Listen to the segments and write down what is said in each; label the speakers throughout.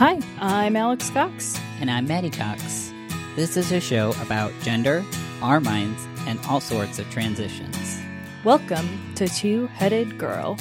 Speaker 1: Hi, I'm Alex Cox.
Speaker 2: And I'm Maddie Cox. This is a show about gender, our minds, and all sorts of transitions.
Speaker 1: Welcome to Two-Headed Girl.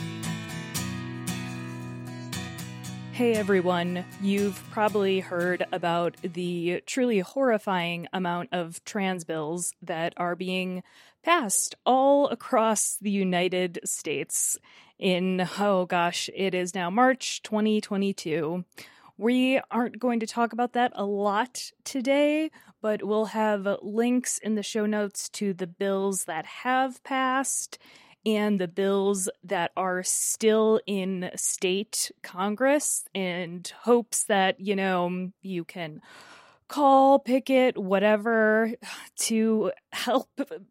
Speaker 1: Hey everyone, you've probably heard about the truly horrifying amount of trans bills that are being passed all across the United States in, it is now March 2022. We aren't going to talk about that a lot today, but we'll have links in the show notes to the bills that have passed and the bills that are still in state Congress, and hopes that, you can call, picket, whatever to help,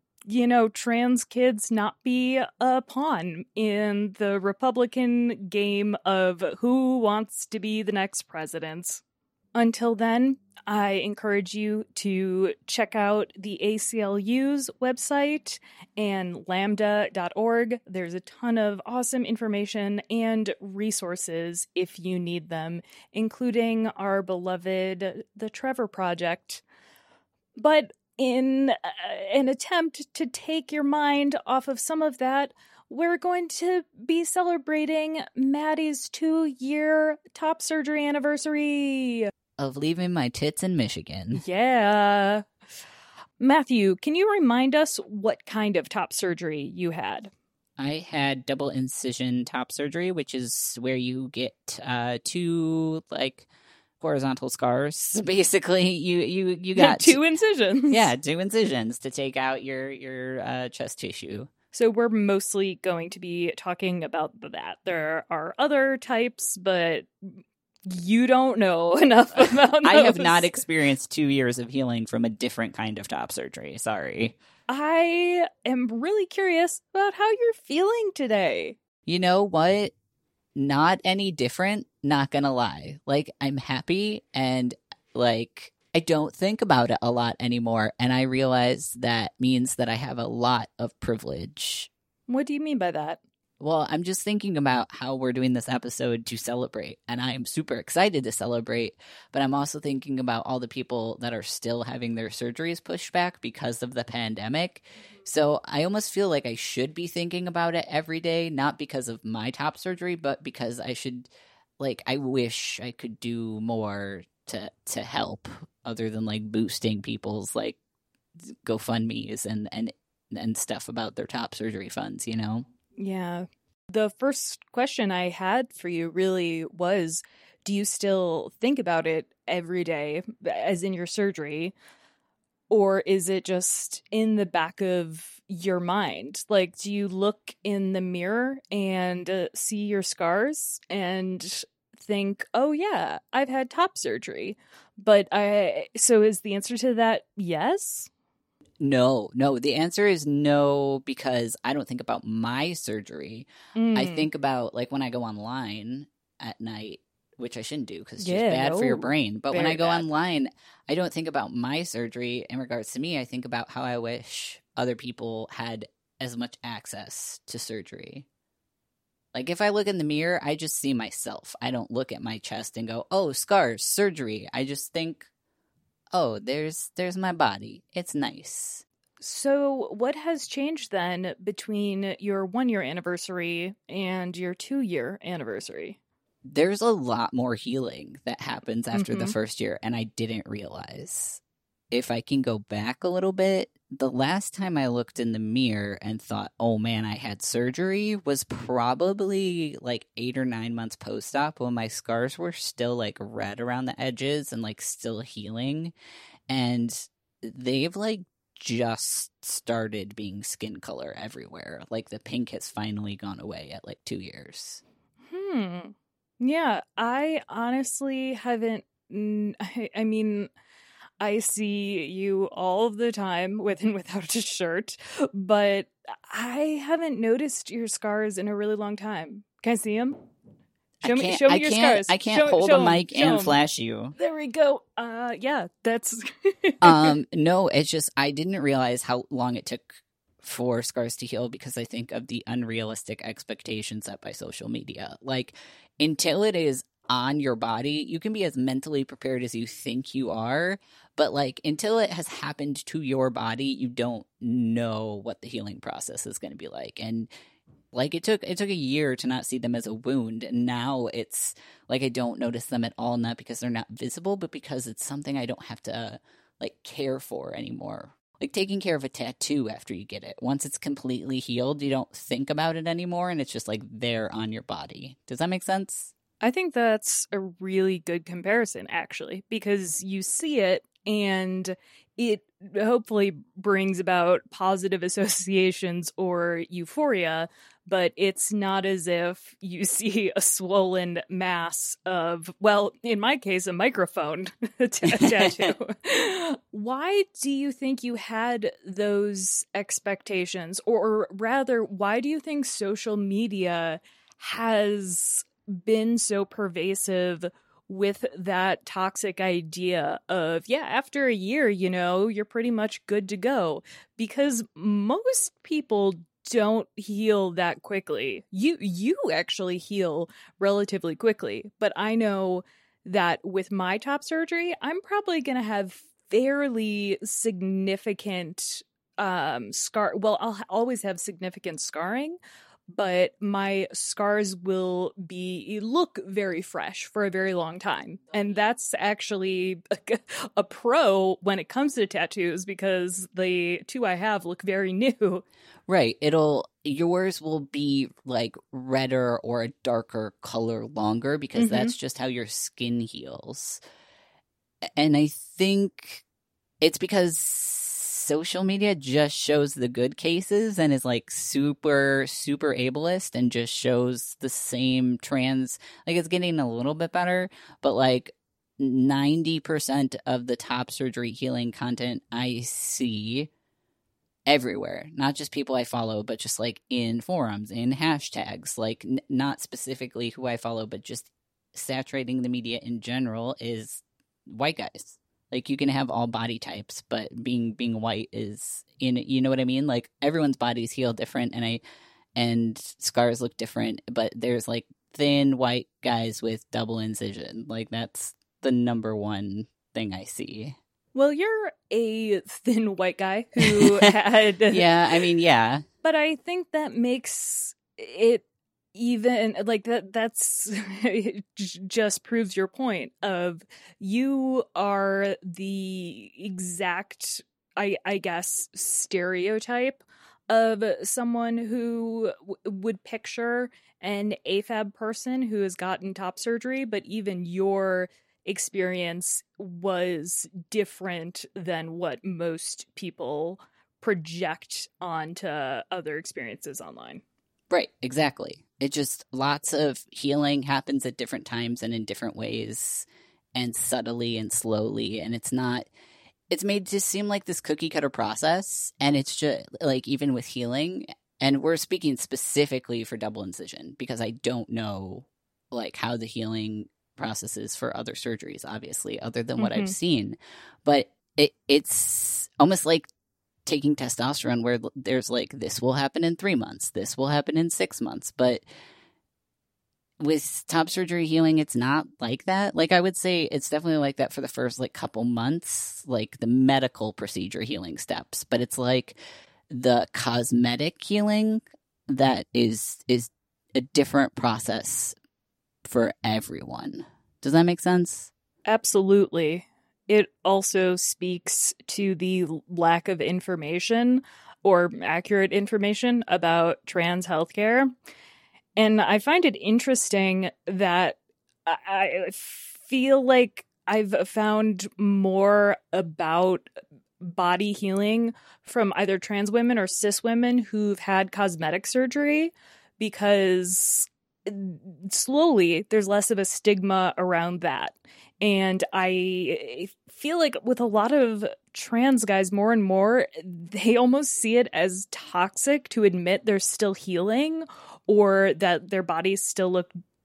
Speaker 1: trans kids not be a pawn in the Republican game of who wants to be the next president. Until then, I encourage you to check out the ACLU's website and lambda.org. There's a ton of awesome information and resources if you need them, including our beloved The Trevor Project. But in an attempt to take your mind off of some of that, we're going to be celebrating Maddie's 2-year top surgery anniversary.
Speaker 2: Of leaving my tits in Michigan.
Speaker 1: Yeah. Matthew, can you remind us what kind of top surgery you had?
Speaker 2: I had double incision top surgery, which is where you get two horizontal scars. Basically, you got
Speaker 1: two incisions.
Speaker 2: Yeah, 2 incisions to take out your chest tissue.
Speaker 1: So we're mostly going to be talking about that. There are other types, but you don't know enough about those.
Speaker 2: I have not experienced 2 years of healing from a different kind of top surgery. Sorry.
Speaker 1: I am really curious about how you're feeling today.
Speaker 2: You know what? Not any different, not gonna lie. I'm happy and, I don't think about it a lot anymore. And I realize that means that I have a lot of privilege.
Speaker 1: What do you mean by that?
Speaker 2: Well, I'm just thinking about how we're doing this episode to celebrate, and I am super excited to celebrate, but I'm also thinking about all the people that are still having their surgeries pushed back because of the pandemic. So I almost feel like I should be thinking about it every day, not because of my top surgery, but because I should, I wish I could do more to help other than, boosting people's, GoFundMes and stuff about their top surgery funds,
Speaker 1: Yeah. The first question I had for you really was, do you still think about it every day, as in your surgery? Or is it just in the back of your mind? Do you look in the mirror and see your scars and think, oh yeah, I've had top surgery? So is the answer to that yes?
Speaker 2: No, the answer is no, because I don't think about my surgery. I think about, when I go online at night, which I shouldn't do because it's just bad for your brain. But when I go online, I don't think about my surgery in regards to me. I think about how I wish other people had as much access to surgery. If I look in the mirror, I just see myself. I don't look at my chest and go, oh, scars, surgery. I just think, oh, there's my body. It's nice.
Speaker 1: So what has changed then between your 1-year anniversary and your 2-year anniversary?
Speaker 2: There's a lot more healing that happens after the first year, and I didn't realize. If I can go back a little bit, the last time I looked in the mirror and thought, oh man, I had surgery, was probably 8 or 9 months post-op when my scars were still red around the edges and still healing. And they've just started being skin color everywhere. The pink has finally gone away at 2 years.
Speaker 1: Yeah, I honestly haven't, I mean, I see you all of the time with and without a shirt, but I haven't noticed your scars in a really long time. Can I see them? Show me your scars.
Speaker 2: I can't hold a mic and flash you.
Speaker 1: There we go. Yeah, that's...
Speaker 2: No, it's just I didn't realize how long it took for scars to heal because I think of the unrealistic expectations set by social media. Until it is on your body. You can be as mentally prepared as you think you are, but like until it has happened to your body, you don't know what the healing process is going to be like. And like it took a year to not see them as a wound, and now it's like I don't notice them at all, not because they're not visible, but because it's something I don't have to like care for anymore. Like taking care of a tattoo after you get it. Once it's completely healed, you don't think about it anymore, and it's just like there on your body. Does that make sense?
Speaker 1: I think that's a really good comparison, actually, because you see it and it hopefully brings about positive associations or euphoria, but it's not as if you see a swollen mass of, well, in my case, a microphone tattoo. Why do you think you had those expectations? Or rather, why do you think social media has been so pervasive with that toxic idea of, yeah, after a year, you know, you're pretty much good to go? Because most people don't heal that quickly. You actually heal relatively quickly, but I know that with my top surgery, I'm probably going to have fairly significant scar. Well, I'll always have significant scarring, but my scars will look very fresh for a very long time. And that's actually a pro when it comes to tattoos, because the two I have look very new.
Speaker 2: Right. Yours will be like redder or a darker color longer, because that's just how your skin heals. And I think it's because social media just shows the good cases and is like super, super ableist and just shows the same trans, like it's getting a little bit better, but like 90% of the top surgery healing content I see everywhere, not just people I follow, but just like in forums, in hashtags, like not specifically who I follow, but just saturating the media in general, is white guys. Like you can have all body types, but being white is you know what I mean? Like everyone's bodies heal different, and scars look different, but there's like thin white guys with double incision. Like that's the number one thing I see.
Speaker 1: Well, you're a thin white guy who had
Speaker 2: yeah, I mean, yeah.
Speaker 1: But I think that makes it even like that's just proves your point of you are the exact I guess stereotype of someone who would picture an AFAB person who has gotten top surgery, but even your experience was different than what most people project onto other experiences online.
Speaker 2: Right, exactly. It just, lots of healing happens at different times and in different ways, and subtly and slowly, and it's made to seem like this cookie cutter process, and it's just, like, even with healing, and we're speaking specifically for double incision, because I don't know, like, how the healing process is for other surgeries, obviously, other than what I've seen, but it's almost like taking testosterone, where there's like, this will happen in 3 months, this will happen in 6 months, but with top surgery healing, it's not like that. Like, I would say it's definitely like that for the first like couple months, like the medical procedure healing steps, but it's like the cosmetic healing that is a different process for everyone. Does that make sense?
Speaker 1: Absolutely. It also speaks to the lack of information or accurate information about trans healthcare. And I find it interesting that I feel like I've found more about body healing from either trans women or cis women who've had cosmetic surgery, because slowly there's less of a stigma around that. And I feel like with a lot of trans guys, more and more, they almost see it as toxic to admit they're still healing or that their bodies still look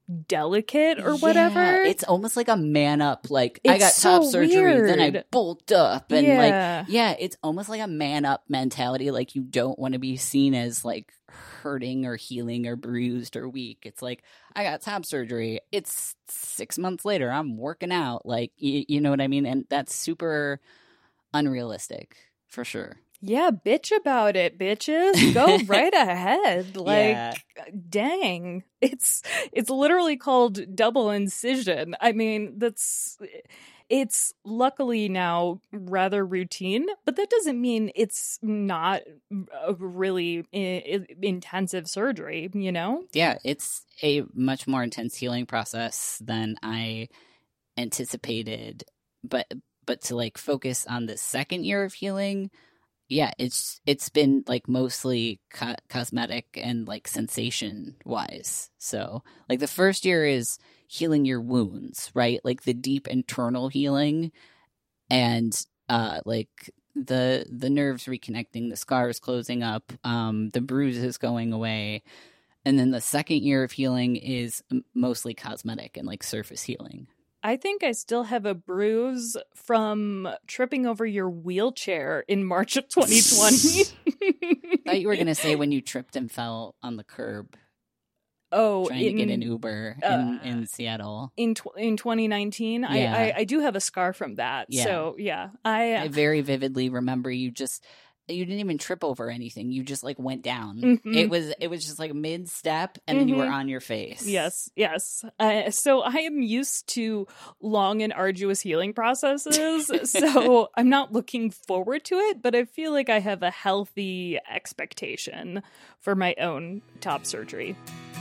Speaker 1: delicate or whatever.
Speaker 2: It's almost like a man up. Like, I got top surgery, then I bulked up. And it's almost like a man up mentality. Like, you don't want to be seen as like hurting or healing or bruised or weak. It's like, I got top surgery. It's 6 months later. I'm working out. Like, you know what I mean? And that's super unrealistic for sure.
Speaker 1: Yeah, bitch about it, bitches. Go right ahead. Like, dang. It's literally called double incision. I mean, it's luckily now rather routine, but that doesn't mean it's not a really intensive surgery, you know?
Speaker 2: Yeah, it's a much more intense healing process than I anticipated. But to like focus on the second year of healing, yeah, it's been like mostly cosmetic and like sensation wise. So like the first year is healing your wounds, right? Like the deep internal healing and like the nerves reconnecting, the scars closing up, the bruises going away. And then the second year of healing is mostly cosmetic and like surface healing.
Speaker 1: I think I still have a bruise from tripping over your wheelchair in March of 2020.
Speaker 2: I thought you were going to say when you tripped and fell on the curb.
Speaker 1: Oh,
Speaker 2: trying to get an Uber in Seattle.
Speaker 1: In 2019,
Speaker 2: yeah.
Speaker 1: I do have a scar from that. Yeah. So, yeah.
Speaker 2: I very vividly remember you didn't even trip over anything. You just like went down. Mm-hmm. It was just like mid-step and then you were on your face.
Speaker 1: Yes. So I am used to long and arduous healing processes. So I'm not looking forward to it, but I feel like I have a healthy expectation for my own top surgery.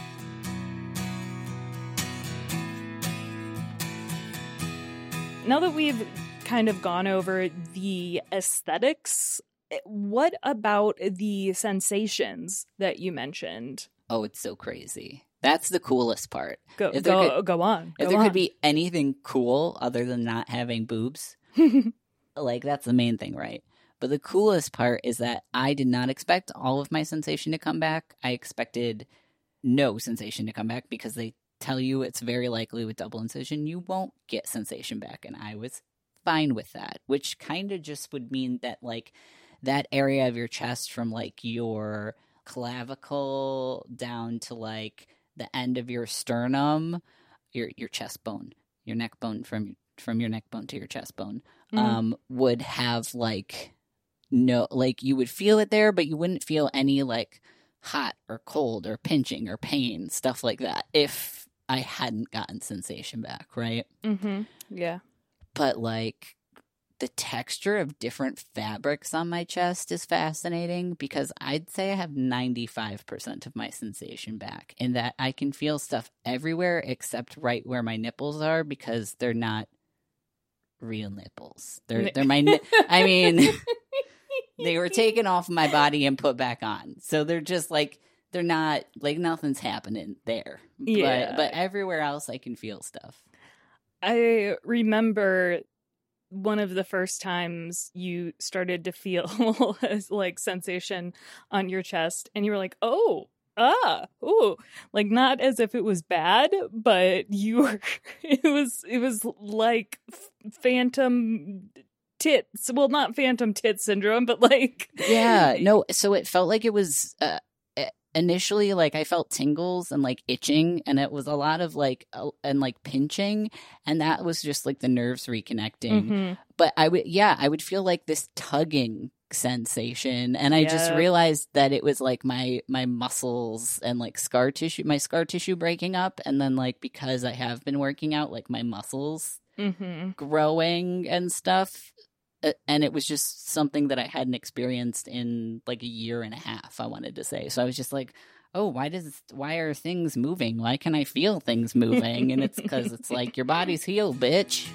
Speaker 1: Now that we've kind of gone over the aesthetics, what about the sensations that you mentioned?
Speaker 2: Oh, it's so crazy. That's the coolest part.
Speaker 1: Go on.
Speaker 2: If there could be anything cool other than not having boobs, like that's the main thing, right? But the coolest part is that I did not expect all of my sensation to come back. I expected no sensation to come back because they tell you it's very likely with double incision you won't get sensation back. And I was fine with that, which kind of just would mean that like that area of your chest from like your clavicle down to like the end of your sternum, your chest bone, your neck bone from your neck bone to your chest bone, would have like no, like you would feel it there, but you wouldn't feel any like hot or cold or pinching or pain, stuff like that, if I hadn't gotten sensation back, right?
Speaker 1: Mm-hmm. Yeah.
Speaker 2: But like the texture of different fabrics on my chest is fascinating because I'd say I have 95% of my sensation back in that I can feel stuff everywhere except right where my nipples are because they're not real nipples. They're my I mean they were taken off my body and put back on. So they're just like they're not like nothing's happening there.
Speaker 1: Yeah.
Speaker 2: But everywhere else I can feel stuff.
Speaker 1: I remember one of the first times you started to feel like sensation on your chest and you were like, ooh, like not as if it was bad, but you were, it was like phantom tits. Well, not phantom tit syndrome, but like.
Speaker 2: Yeah, no. So it felt like it was, initially, like I felt tingles and like itching, and it was a lot of like and like pinching, and that was just like the nerves reconnecting.
Speaker 1: Mm-hmm.
Speaker 2: But I would feel like this tugging sensation, and I just realized that it was like my muscles and like my scar tissue breaking up, and then like because I have been working out, like my muscles growing and stuff. And it was just something that I hadn't experienced in like a year and a half, I wanted to say. So I was just like, oh, why are things moving? Why can I feel things moving? And it's because it's like, your body's healed, bitch.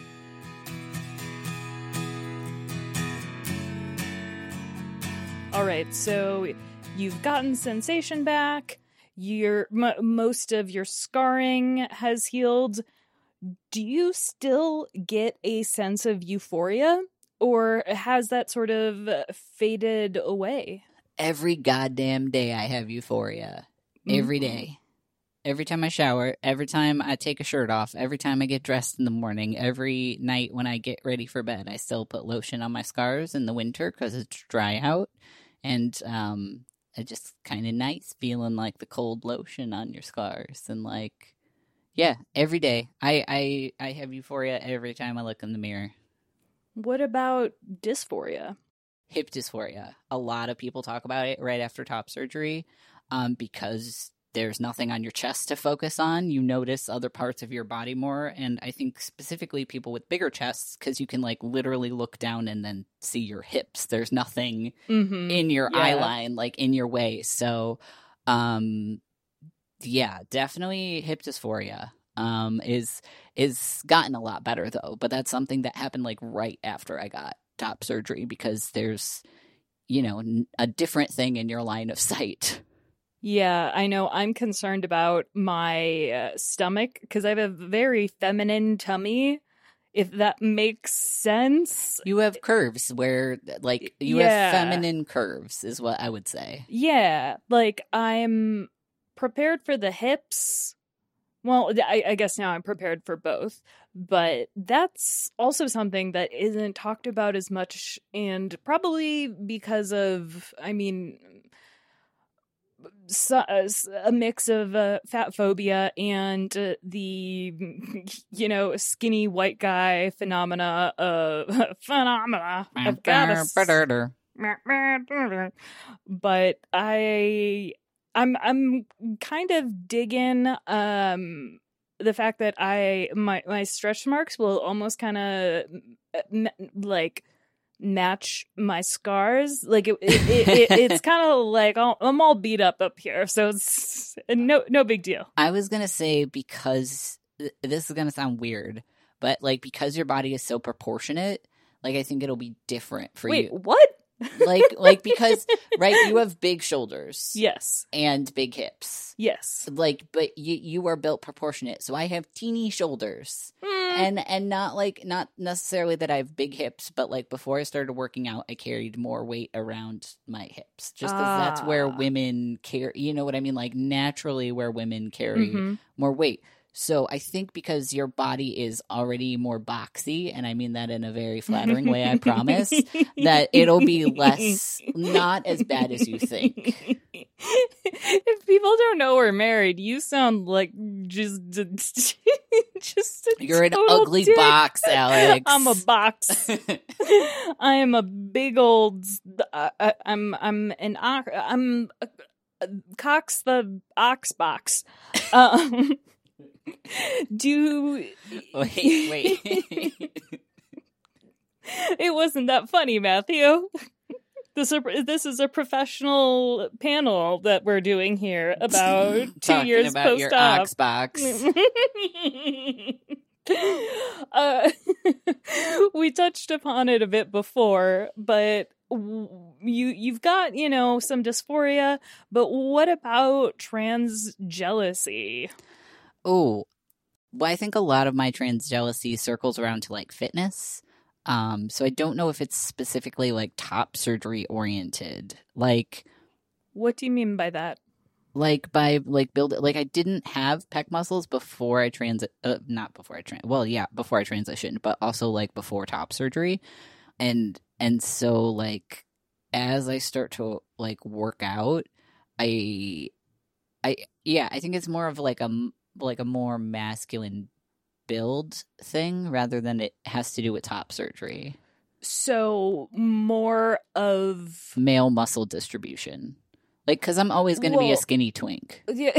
Speaker 1: All right, so you've gotten sensation back. Most of your scarring has healed. Do you still get a sense of euphoria? Or has that sort of faded away?
Speaker 2: Every goddamn day I have euphoria. Every day. Every time I shower, every time I take a shirt off, every time I get dressed in the morning, every night when I get ready for bed, I still put lotion on my scars in the winter because it's dry out. And it's just kind of nice feeling like the cold lotion on your scars. And like, yeah, every day. I have euphoria every time I look in the mirror.
Speaker 1: What about dysphoria?
Speaker 2: Hip dysphoria. A lot of people talk about it right after top surgery because there's nothing on your chest to focus on. You notice other parts of your body more. And I think specifically people with bigger chests, because you can like literally look down and then see your hips. There's nothing in your eye line, like in your way. So, yeah, definitely hip dysphoria is gotten a lot better though. But that's something that happened like right after I got top surgery because there's, you know, a different thing in your line of sight.
Speaker 1: Yeah, I know. I'm concerned about my stomach because I have a very feminine tummy, if that makes sense.
Speaker 2: You have curves where, like, you have feminine curves is what I would say.
Speaker 1: Yeah, like, I'm prepared for the hips. Well, I guess now I'm prepared for both. But that's also something that isn't talked about as much, and probably because of, I mean, a mix of fat phobia and the, you know, skinny white guy phenomena of goddess. But I'm kind of digging the fact that my stretch marks will almost kind of like match my scars. Like it's kind of like I'm all beat up here, so it's no big deal.
Speaker 2: I was gonna say, because this is gonna sound weird, but like because your body is so proportionate, like I think it'll be different for you.
Speaker 1: Wait, what?
Speaker 2: like because right, you have big shoulders,
Speaker 1: yes,
Speaker 2: and big hips,
Speaker 1: yes.
Speaker 2: Like, but you are built proportionate. So I have teeny shoulders, and not necessarily that I have big hips, but like before I started working out, I carried more weight around my hips, just because that's where women carry. You know what I mean? Like naturally, where women carry more weight. So I think because your body is already more boxy, and I mean that in a very flattering way, I promise, that it'll be not as bad as you think.
Speaker 1: If people don't know we're married, you sound like just a
Speaker 2: You're an ugly
Speaker 1: dick.
Speaker 2: Box, Alex.
Speaker 1: I'm a box. I am a big old. I'm Cox the ox box.
Speaker 2: Wait.
Speaker 1: It wasn't that funny, Matthew. This is a professional panel that we're doing here about 2 years
Speaker 2: about
Speaker 1: post-op.
Speaker 2: Your ox box.
Speaker 1: We touched upon it a bit before, but you've got, you know, some dysphoria, but what about trans jealousy?
Speaker 2: Oh, well, I think a lot of my trans jealousy circles around to like fitness. So I don't know if it's specifically like top surgery oriented. Like,
Speaker 1: what do you mean by that?
Speaker 2: Like by like like I didn't have pec muscles before I before I transitioned, but also like before top surgery, and so like as I start to like work out, I think it's more of like a more masculine build thing rather than it has to do with top surgery.
Speaker 1: So more of
Speaker 2: male muscle distribution. Like, because I'm always going to be a skinny twink.
Speaker 1: Yeah.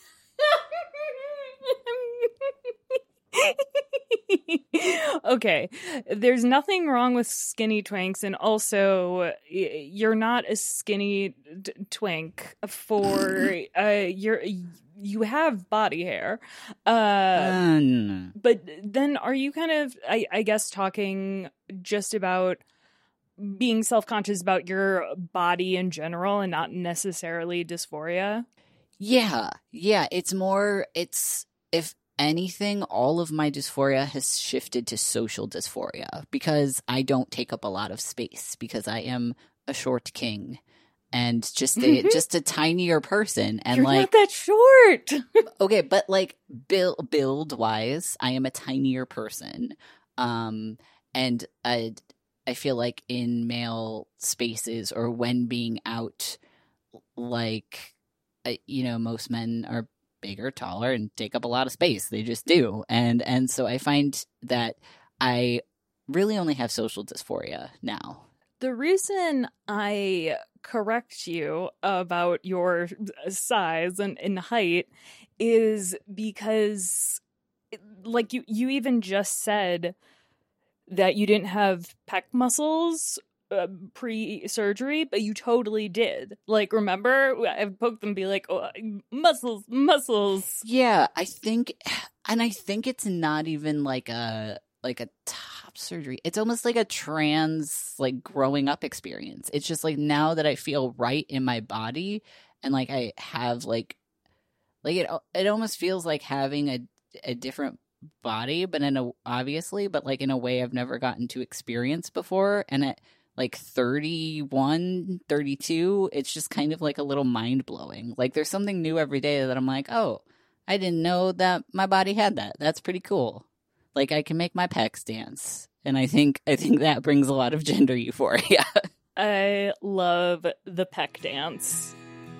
Speaker 1: Okay, there's nothing wrong with skinny twinks, and also you're not a skinny twink for you have body hair. But then are you kind of I guess talking just about being self-conscious about your body in general and not necessarily dysphoria?
Speaker 2: Yeah, it's if anything, all of my dysphoria has shifted to social dysphoria because I don't take up a lot of space because I am a short king and just a tinier person. And
Speaker 1: you're
Speaker 2: like,
Speaker 1: not that short.
Speaker 2: Okay, but like build wise, I am a tinier person. And I feel like in male spaces or when being out, like, most men are bigger, taller, and take up a lot of space. They just do. And so I find that I really only have social dysphoria now.
Speaker 1: The reason I correct you about your size and height is because, like, you even just said that you didn't have pec muscles pre-surgery, but you totally did. Like, remember? I've poked them and be like, oh, muscles.
Speaker 2: Yeah, I think it's not even like a top surgery. It's almost like a trans, like, growing up experience. It's just like now that I feel right in my body and like I have like it almost feels like having a different body, but but in a way I've never gotten to experience before. And at like 31, 32, it's just kind of like a little mind blowing. Like there's something new every day that I'm like, oh, I didn't know that my body had that. That's pretty cool. Like I can make my pecs dance. And I think that brings a lot of gender euphoria.
Speaker 1: I love the pec dance.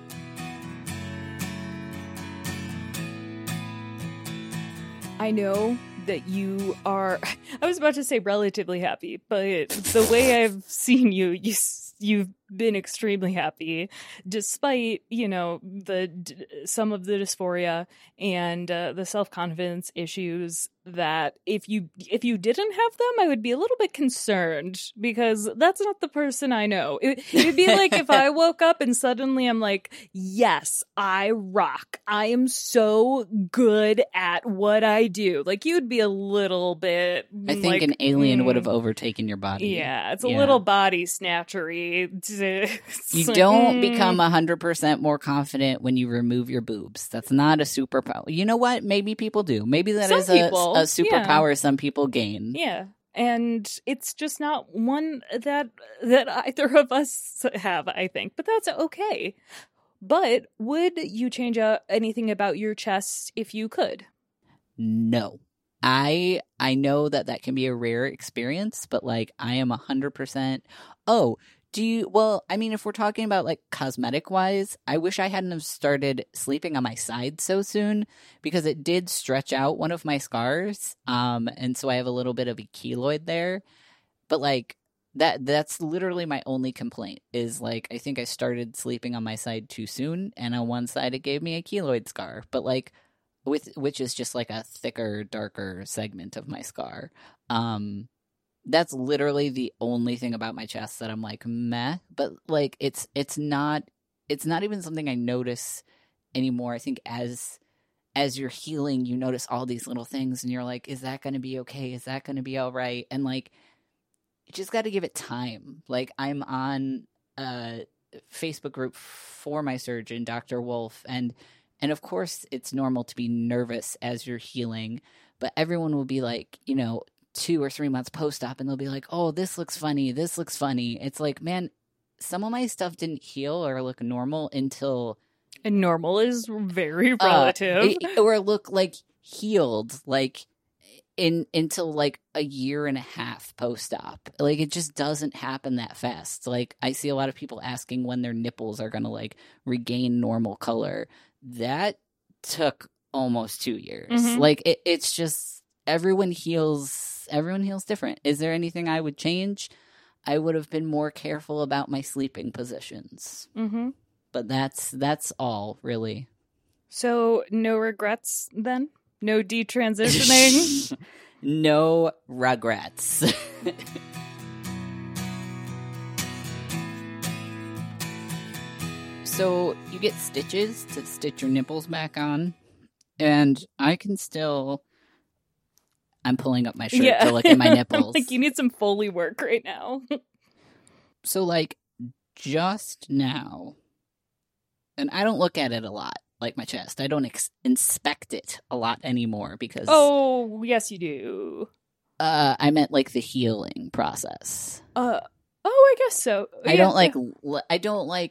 Speaker 1: I know that you are, I was about to say relatively happy, but the way I've seen you, you've been extremely happy despite, some of the dysphoria and the self-confidence issues that if you didn't have them, I would be a little bit concerned because that's not the person I know. It'd be like if I woke up and suddenly I'm like, yes, I rock. I am so good at what I do. Like you'd be a little bit.
Speaker 2: I think like, an alien would have overtaken your body.
Speaker 1: Yeah, it's a little body snatchery.
Speaker 2: You don't become 100% more confident when you remove your boobs. That's not a superpower. You know what? Maybe people do. Maybe that is a superpower some people gain.
Speaker 1: Yeah. And it's just not one that either of us have, I think. But that's okay. But would you change anything about your chest if you could?
Speaker 2: No. I know that can be a rare experience, but like I am 100%. Oh, if we're talking about like cosmetic wise, I wish I hadn't have started sleeping on my side so soon because it did stretch out one of my scars. And so I have a little bit of a keloid there. But like that's literally my only complaint is like I think I started sleeping on my side too soon, and on one side it gave me a keloid scar. But like which is just like a thicker, darker segment of my scar. That's literally the only thing about my chest that I'm like, meh. But like, it's not even something I notice anymore. I think as you're healing, you notice all these little things and you're like, is that going to be okay? Is that going to be all right? And like, you just got to give it time. Like I'm on a Facebook group for my surgeon, Dr. Wolf. And of course it's normal to be nervous as you're healing, but everyone will be like, 2 or 3 months post-op and they'll be like, oh, this looks funny. It's like, man, some of my stuff didn't heal or look normal until...
Speaker 1: And normal is very relative.
Speaker 2: Or look like healed, like until like a year and a half post-op. Like it just doesn't happen that fast. Like I see a lot of people asking when their nipples are going to like regain normal color. That took almost 2 years. Mm-hmm. Like it's just everyone heals different. Is there anything I would change? I would have been more careful about my sleeping positions. Mm-hmm. But that's all, really.
Speaker 1: So no regrets then? No detransitioning?
Speaker 2: No regrets. So you get stitches to stitch your nipples back on. And I can still... I'm pulling up my shirt to look at my nipples.
Speaker 1: Like, you need some Foley work right now.
Speaker 2: So, like, just now, and I don't look at it a lot, like my chest. I don't inspect it a lot anymore because...
Speaker 1: Oh, yes, you do.
Speaker 2: I meant, like, the healing process.
Speaker 1: I guess so.
Speaker 2: I don't, like,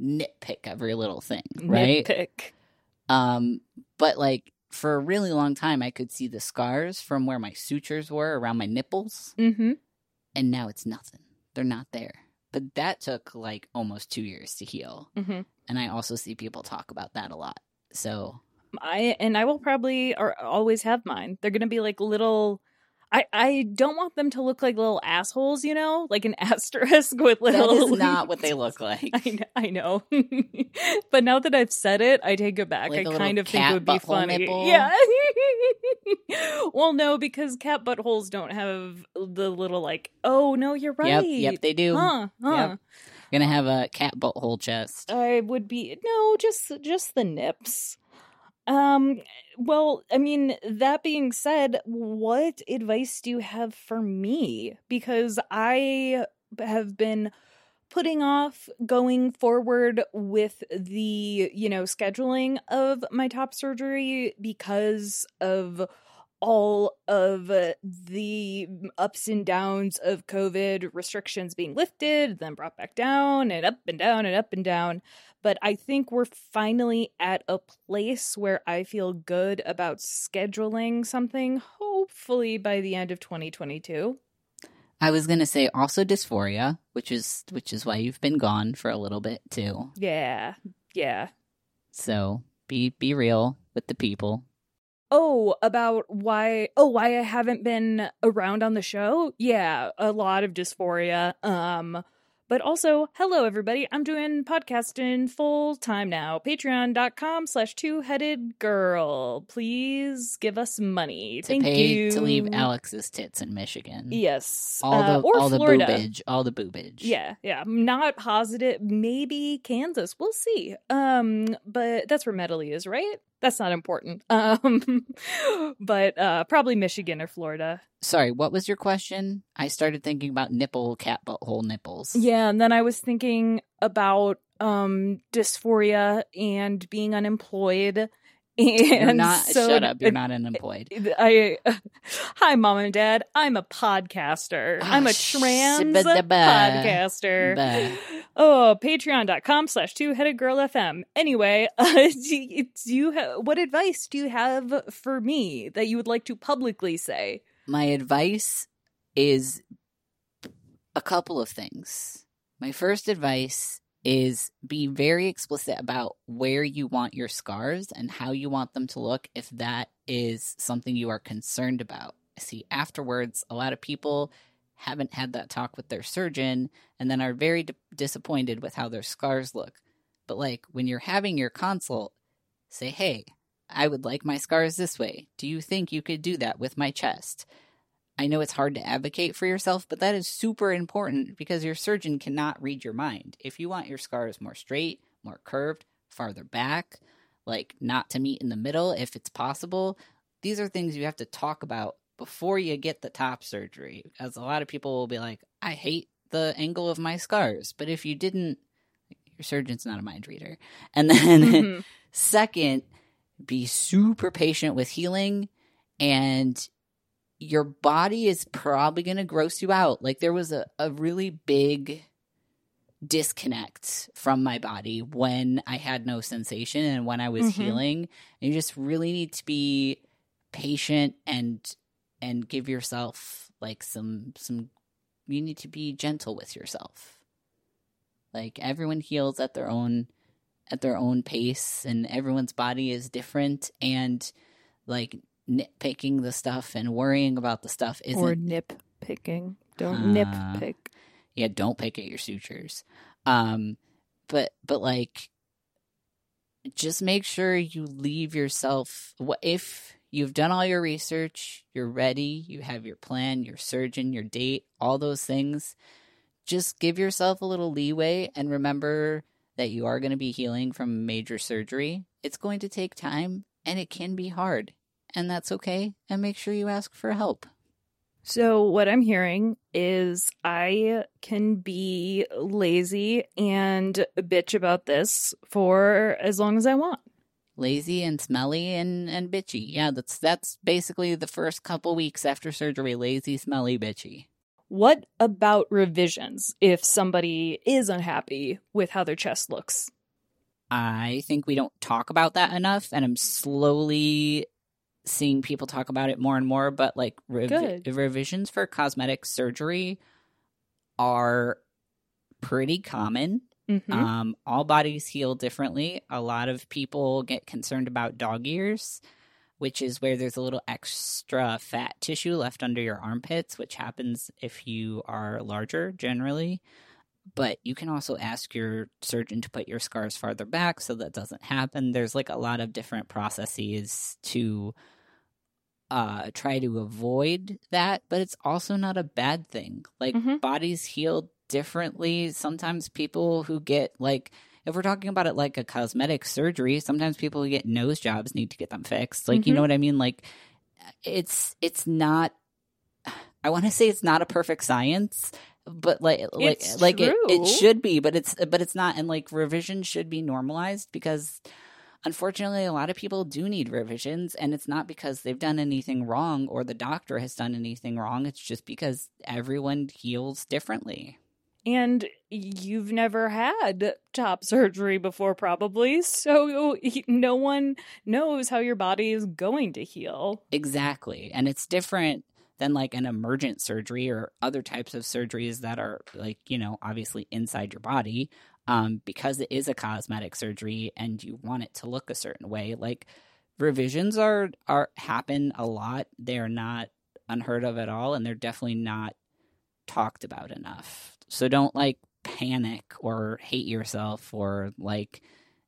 Speaker 2: nitpick every little thing, right?
Speaker 1: Nitpick.
Speaker 2: But like for a really long time, I could see the scars from where my sutures were around my nipples.
Speaker 1: Mm-hmm.
Speaker 2: And now it's nothing. They're not there. But that took like almost 2 years to heal.
Speaker 1: Mm-hmm.
Speaker 2: And I also see people talk about that a lot. So
Speaker 1: I will probably always have mine. They're going to be like little... I don't want them to look like little assholes, you know? Like an asterisk with little...
Speaker 2: That is not what they look like.
Speaker 1: I know. But now that I've said it, I take it back.
Speaker 2: Like
Speaker 1: I kind of think it would be funny.
Speaker 2: Nipple.
Speaker 1: Yeah. Well, no, because cat buttholes don't have the little like, oh, no, you're right.
Speaker 2: Yep, they do.
Speaker 1: Huh.
Speaker 2: Yep. Gonna have a cat butthole chest.
Speaker 1: I would be... No, just the nips. Well, I mean, that being said, what advice do you have for me? Because I have been putting off going forward with the, scheduling of my top surgery because of all of the ups and downs of COVID, restrictions being lifted, then brought back down and up and down and up and down. But I think we're finally at a place where I feel good about scheduling something, hopefully by the end of 2022.
Speaker 2: I was going to say also dysphoria, which is why you've been gone for a little bit too.
Speaker 1: Yeah.
Speaker 2: So be real with the people.
Speaker 1: Oh, about why I haven't been around on the show? Yeah, a lot of dysphoria. But also, hello everybody, I'm doing podcasting full time now. Patreon.com/2headedgirl. Please give us money. Thank you.
Speaker 2: To leave Alex's tits in Michigan.
Speaker 1: Yes.
Speaker 2: All
Speaker 1: Florida.
Speaker 2: the boobage.
Speaker 1: Yeah. I'm not positive. Maybe Kansas. We'll see. But that's where Medley is, right? That's not important. But probably Michigan or Florida.
Speaker 2: Sorry, what was your question? I started thinking about cat butthole nipples.
Speaker 1: Yeah, and then I was thinking about dysphoria and being unemployed. And
Speaker 2: shut up, you're not unemployed.
Speaker 1: Hi, Mom and Dad. I'm a podcaster. I'm a trans podcaster. Oh, patreon.com/2headedgirlfm. Anyway, what advice do you have for me that you would like to publicly say?
Speaker 2: My advice is a couple of things. My first advice is be very explicit about where you want your scars and how you want them to look if that is something you are concerned about. See, afterwards, a lot of people haven't had that talk with their surgeon and then are very disappointed with how their scars look. But like when you're having your consult, say, hey, I would like my scars this way. Do you think you could do that with my chest? I know it's hard to advocate for yourself, but that is super important because your surgeon cannot read your mind. If you want your scars more straight, more curved, farther back, like not to meet in the middle if it's possible, these are things you have to talk about before you get the top surgery. As a lot of people will be like, I hate the angle of my scars. But if you didn't, your surgeon's not a mind reader. And then second, be super patient with healing, and your body is probably going to gross you out. Like there was a really big disconnect from my body when I had no sensation and when I was healing. And you just really need to be patient and give yourself like some you need to be gentle with yourself. Like everyone heals at their own pace, and everyone's body is different, and like nitpicking the stuff and worrying about the stuff isn't...
Speaker 1: Or nitpicking. Don't nitpick.
Speaker 2: Yeah, don't pick at your sutures. But like, just make sure you leave yourself... If you've done all your research, you're ready, you have your plan, your surgeon, your date, all those things, just give yourself a little leeway and remember that you are going to be healing from major surgery. It's going to take time, and it can be hard. And that's okay, and make sure you ask for help.
Speaker 1: So what I'm hearing is I can be lazy and bitch about this for as long as I want.
Speaker 2: Lazy and smelly and bitchy. Yeah, that's basically the first couple weeks after surgery. Lazy, smelly, bitchy.
Speaker 1: What about revisions if somebody is unhappy with how their chest looks?
Speaker 2: I think we don't talk about that enough, and I'm slowly seeing people talk about it more and more, but like revisions for cosmetic surgery are pretty common. Mm-hmm. All bodies heal differently. A lot of people get concerned about dog ears, which is where there's a little extra fat tissue left under your armpits, which happens if you are larger generally. But you can also ask your surgeon to put your scars farther back so that doesn't happen. There's like a lot of different processes to try to avoid that, but it's also not a bad thing. Like bodies heal differently. Sometimes people who get like, if we're talking about it like a cosmetic surgery, sometimes people who get nose jobs need to get them fixed. Like, you know what I mean? Like it's not, I want to say it's not a perfect science, but it should be, but it's not. And like revision should be normalized because unfortunately a lot of people do need revisions, and it's not because they've done anything wrong or the doctor has done anything wrong. It's just because everyone heals differently.
Speaker 1: And you've never had top surgery before, probably, so no one knows how your body is going to heal.
Speaker 2: Exactly. And it's different than like an emergent surgery or other types of surgeries that are like, you know, obviously inside your body, because it is a cosmetic surgery and you want it to look a certain way. Like revisions are happen a lot. They're not unheard of at all, and they're definitely not talked about enough. So don't like panic or hate yourself or like,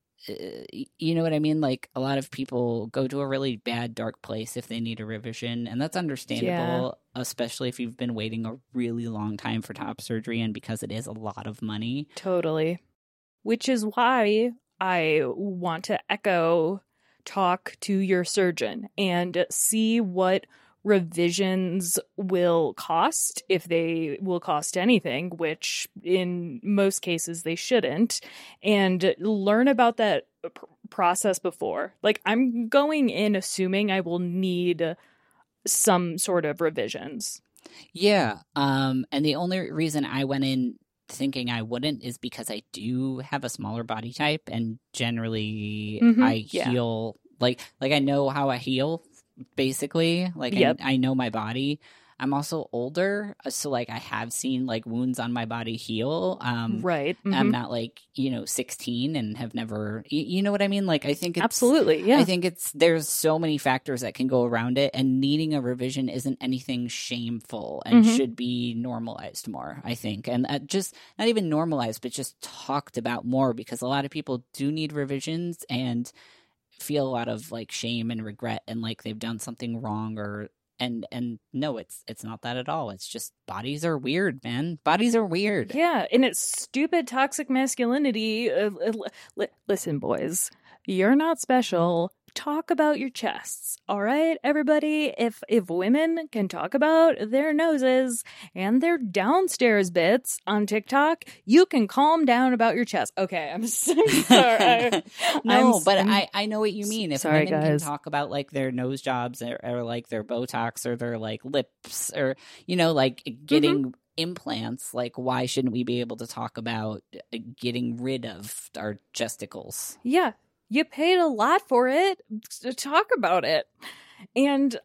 Speaker 2: you know what I mean? Like a lot of people go to a really bad, dark place if they need a revision, and that's understandable, especially if you've been waiting a really long time for top surgery and because it is a lot of money.
Speaker 1: Totally. Which is why I want to talk to your surgeon and see what revisions will cost, if they will cost anything, which in most cases they shouldn't, and learn about that process before. Like I'm going in assuming I will need some sort of revisions.
Speaker 2: Yeah. And the only reason I went in thinking I wouldn't is because I do have a smaller body type, and generally I heal like I know how I heal. Basically, like I know my body. I'm also older, so like I have seen like wounds on my body heal.
Speaker 1: Right.
Speaker 2: I'm not like 16 and have never. You know what I mean? Like I think it's,
Speaker 1: absolutely. Yeah.
Speaker 2: I think there's so many factors that can go around it, and needing a revision isn't anything shameful and should be normalized more. I think, and just not even normalized, but just talked about more, because a lot of people do need revisions and feel a lot of like shame and regret and like they've done something wrong, or and no, it's not that at all. It's just bodies are weird, man. Bodies are weird.
Speaker 1: Yeah, and it's stupid toxic masculinity. Listen, boys, you're not special. Talk about your chests, all right, everybody? If women can talk about their noses and their downstairs bits on TikTok, you can calm down about your chest. Okay, I'm sorry.
Speaker 2: I know what you mean. If
Speaker 1: sorry,
Speaker 2: women
Speaker 1: guys.
Speaker 2: can talk about like their nose jobs or like their Botox or their like lips or like getting implants, like why shouldn't we be able to talk about getting rid of our chesticles?
Speaker 1: Yeah. You paid a lot for it. To talk about it. And,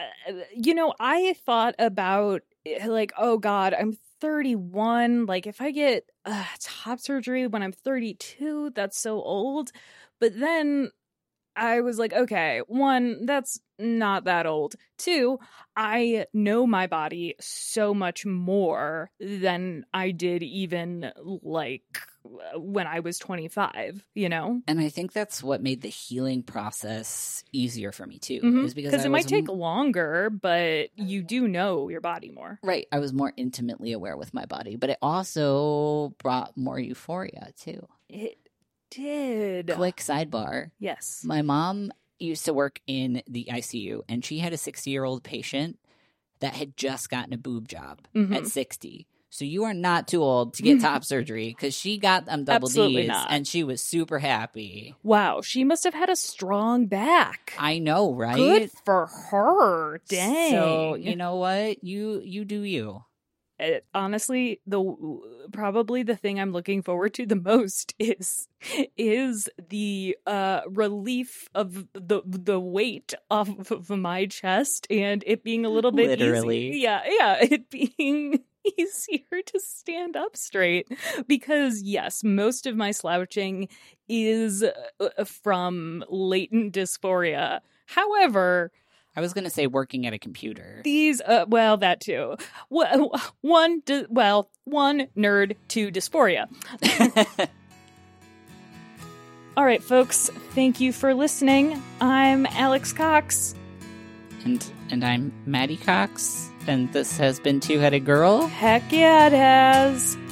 Speaker 1: I thought about, like, oh, God, I'm 31. Like, if I get top surgery when I'm 32, that's so old. But then I was like, okay, one, that's not that old. Two, I know my body so much more than I did even like when I was 25, And
Speaker 2: I think that's what made the healing process easier for me too. Is
Speaker 1: because it might take longer, but you do know your body more.
Speaker 2: Right. I was more intimately aware with my body, but it also brought more euphoria too.
Speaker 1: It did.
Speaker 2: Quick sidebar.
Speaker 1: Yes.
Speaker 2: My mom used to work in the ICU, and she had a 60-year-old patient that had just gotten a boob job at 60. So you are not too old to get top surgery, because she got them double D's and she was super happy.
Speaker 1: Wow. She must have had a strong back.
Speaker 2: I know, right?
Speaker 1: Good for her. Dang.
Speaker 2: So you know what? You do you.
Speaker 1: honestly, probably the thing I'm looking forward to the most is the relief of the weight off of my chest and it being a little bit
Speaker 2: literally
Speaker 1: easy. Yeah, it being easier to stand up straight, because yes, most of my slouching is from latent dysphoria. However,
Speaker 2: I was going to say working at a computer.
Speaker 1: These, well, that too. One, nerd, two, dysphoria. All right, folks, thank you for listening. I'm Alex Cox.
Speaker 2: And I'm Maddie Cox. And this has been Two-Headed Girl.
Speaker 1: Heck yeah, it has.